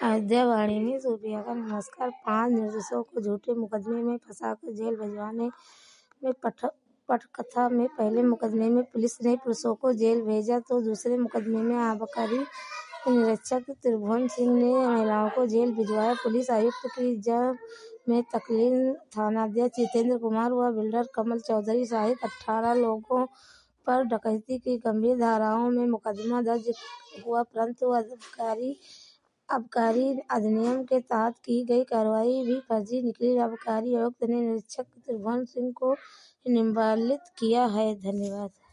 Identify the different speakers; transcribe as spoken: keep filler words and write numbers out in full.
Speaker 1: अयोध्या वाणी में सूफिया का नमस्कार। पांच निर्दोषों को झूठे मुकदमे में फंसाकर जेल भिजवाने में पटकथा में पहले मुकदमे में पुलिस ने पुरुषों को जेल भेजा तो दूसरे मुकदमे में आबकारी निरीक्षक त्रिभुवन सिंह ने महिलाओं को जेल भिजवाया। पुलिस आयुक्त की जय में तकलीफ, थानाध्यक्ष जितेंद्र कुमार व बिल्डर कमल चौधरी सहित अठारह लोगों पर डकैती की गंभीर धाराओं में मुकदमा दर्ज हुआ, परंतु आबकारी आबकारी अधिनियम के तहत की गई कार्रवाई भी फर्जी निकली। आबकारी आयुक्त ने निरीक्षक त्रिभुवन सिंह को निलंबित किया है। धन्यवाद।